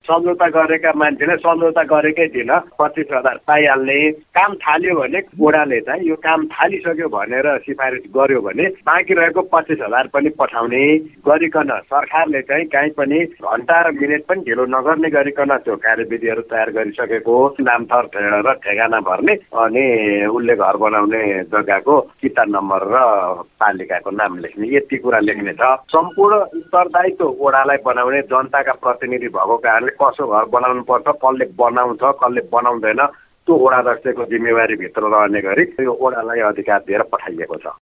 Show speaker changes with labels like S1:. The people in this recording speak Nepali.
S1: सम्झौता गरेका मान्छेले सम्झौता गरेकै दिन 25,000 पाइहाल्ने। काम थाल्यो भने वडाले चाहिँ यो काम थालिसक्यो भनेर सिफारिस गर्यो भने बाँकी रहेको 25,000 पनि पठाउने गरिकन सरकारले चाहिँ कहीँ पनि घन्टा र मिनेट पनि ढिलो नगर्ने गरिकन त्यो कार्यविधिहरू तयार गरिसकेको, नामथर र ठेगाना भर्ने अनि उसले घर बनाउने जग्गाको किता नम्बर र पालिकाको नाम लेख्ने, यति कुरा लेख्ने छ। सम्पूर्ण उत्तरदायित्व वडालाई बनाउने, जनताका प्रतिनिधि भएको कारणले कसो घर बनाउनु पर्छ, कसले बनाउँछ, कसले बनाउँदैन, त्यो वडा अध्यक्षको जिम्मेवारी भित्र रहने गरी यो वडालाई अधिकार दिएर पठाइएको छ।